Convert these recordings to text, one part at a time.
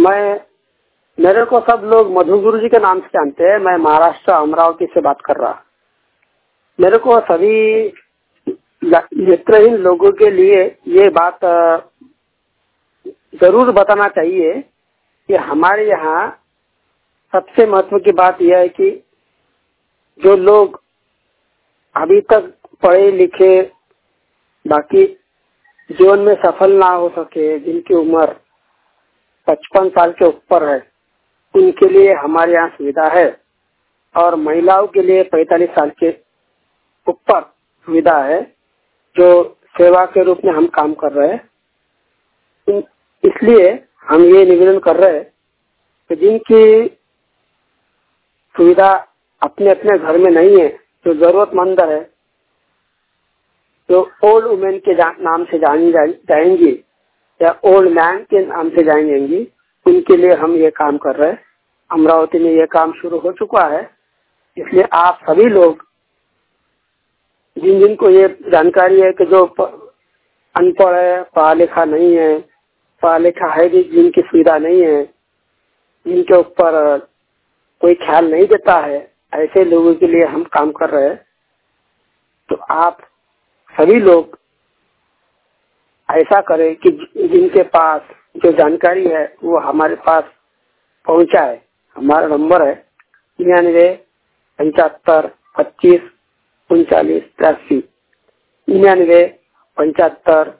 मैं मेरे को सब लोग मधु गुरु जी के नाम से जानते हैं। मैं महाराष्ट्र अमरावती से बात कर रहा। मेरे को सभी नेत्रहीन लोगों के लिए ये बात जरूर बताना चाहिए कि हमारे यहाँ सबसे महत्व की बात यह है कि जो लोग अभी तक पढ़े लिखे बाकी जीवन में सफल ना हो सके, जिनकी उम्र 55 साल के ऊपर है, उनके लिए हमारे यहाँ सुविधा है। और महिलाओं के लिए 45 साल के ऊपर सुविधा है, जो सेवा के रूप में हम काम कर रहे हैं। इसलिए हम ये निवेदन कर रहे हैं कि जिनकी सुविधा अपने अपने घर में नहीं है, जो जरूरतमंद है, जो ओल्ड वुमेन के नाम से जानी जाएंगी या ओल्ड मैन के नाम से जानी जाएंगी, उनके लिए हम ये काम कर रहे हैं। अमरावती में ये काम शुरू हो चुका है। इसलिए आप सभी लोग जिन जिनको ये जानकारी है कि जो अनपढ़ है, पढ़ा लिखा नहीं है, पढ़ा लिखा है भी जिनकी सुविधा नहीं है, जिनके ऊपर कोई ख्याल नहीं देता है, ऐसे लोगों के लिए हम काम कर रहे हैं। तो आप सभी लोग ऐसा करें कि जिनके पास जो जानकारी है वो हमारे पास पहुंचाए। हमारा नंबर है 99 75 25 39 83, 99 75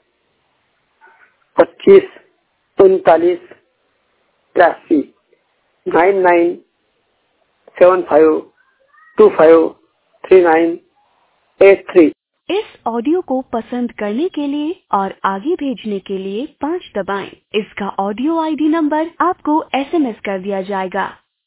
25 39 83, 99 75 25 39 83। इस ऑडियो को पसंद करने के लिए और आगे भेजने के लिए 5 दबाएं। इसका ऑडियो आईडी नंबर आपको SMS कर दिया जाएगा।